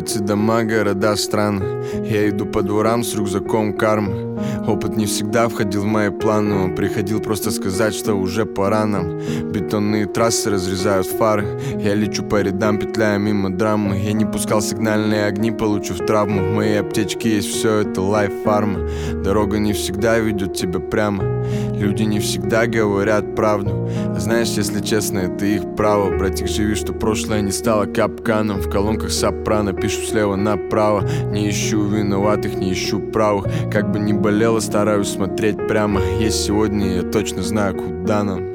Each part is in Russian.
Улицы, дома, города, страны. Я иду по дворам с рюкзаком кармы. Опыт не всегда входил в мои планы. Он приходил просто сказать, что уже пора нам. Бетонные трассы разрезают фары. Я лечу по рядам, петляя мимо драмы. Я не пускал сигнальные огни, получив травму. В моей аптечке есть все, это лайф-фарма. Дорога не всегда ведет тебя прямо. Люди не всегда говорят правду. А знаешь, если честно, это их право. Братик, живи, что прошлое не стало капканом. В колонках сопрано, пишу слева направо. Не ищу виноватых, не ищу правых. Как бы ни болело, стараюсь смотреть прямо. Есть сегодня, я точно знаю, куда нам.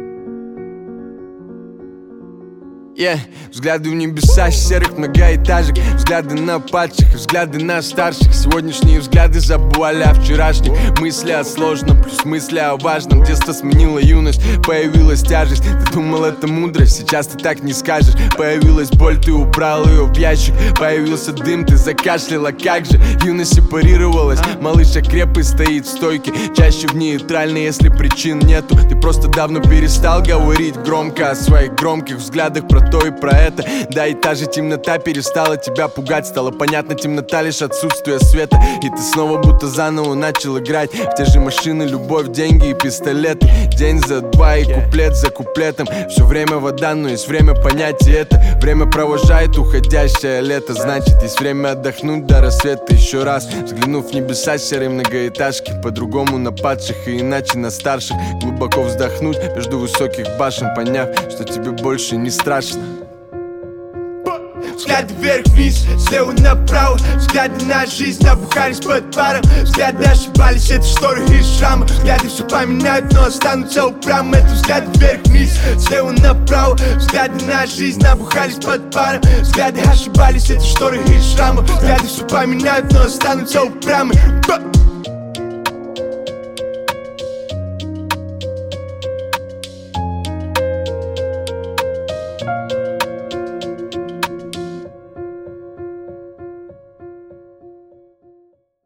Взгляды в небеса серых многоэтажек. Взгляды на падших, взгляды на старших. Сегодняшние взгляды забывали о вчерашних. Мысли о сложном плюс мысли о важном. Детство сменило юность, появилась тяжесть. Ты думал, это мудрость, сейчас ты так не скажешь. Появилась боль, ты убрал ее в ящик. Появился дым, ты закашляла, как же. Юность сепарировалась, малыш окреп и стоит в стойке. Чаще в нейтральной, если причин нету. Ты просто давно перестал говорить громко о своих громких взглядах про то и про это. Да, и та же темнота перестала тебя пугать. Стало понятно, темнота лишь отсутствие света. И ты снова будто заново начал играть в те же машины, любовь, деньги и пистолеты. День за два и куплет за куплетом. Все время вода, но есть время понять и это. Время провожает уходящее лето. Значит, есть время отдохнуть до рассвета еще раз. Взглянув в небеса серой многоэтажки. По-другому на падших и иначе на старших. Глубоко вздохнуть между высоких башен, поняв, что тебе больше не страшно. Взгляды вверх-вниз, слева направо. Взгляды на жизнь набухались под паром. Взгляды ошибались, это шторы и шрамы. Взгляды все поменяют, но останутся упрямы. Это взгляды вверх-вниз, слева направо. Взгляды на жизнь набухались под паром. Взгляды ошибались, это шторы и шрамы. Взгляды все поменяют, но останутся упрямы.